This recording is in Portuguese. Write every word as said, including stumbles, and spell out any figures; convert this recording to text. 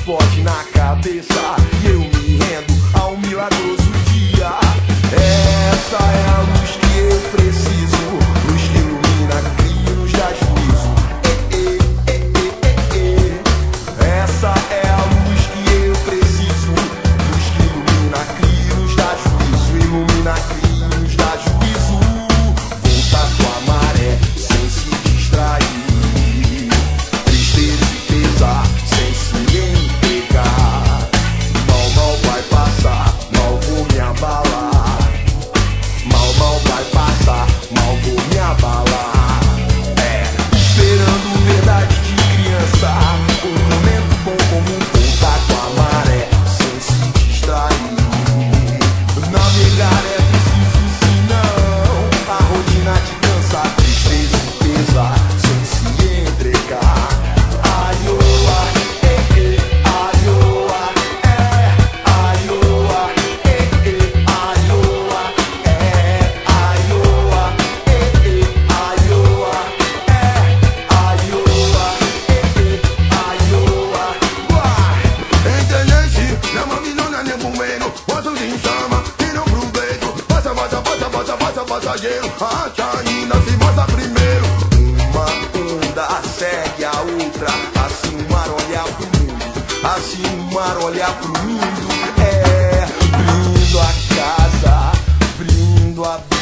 pode na cabeça e eu me rendo ao milagroso dia. Essa é a luz que eu preciso, luz que ilumina, cria e nos dá juízo. Eh, eh, eh, eh, eh. Essa é a luz que eu preciso, luz que ilumina, cria e nos dá juízo. Ilumina, cria e nos dá juízo. Volta com a maré sem se distrair, tristeza e pesar sem se entregar. Mal, mal vai passar, mal vou me abalar. Mal, mal vai passar, mal vou me abalar. É, esperando verdade de criança, um momento bom como voltar com a maré sem se distrair. Navegar é preciso, senão a rotina te cansa, tristeza e pesar sem se entregar. Aioa, eh, eh, aioa, é, aioa, eh, eh, aioa, é, aioa, eh, eh, aioa, é, aioa, eh, eh, aioa. Uai! Internet, não é milona nem bumeiro, outro de chama e não proveito. Passa, passa, passa, passa, passa, passageiro. A China se mostra primeiro. Uma onda segue a outra, assim o mar olha pro mundo, assim o mar olha pro mundo. É, brindo a casa, brindo a vida.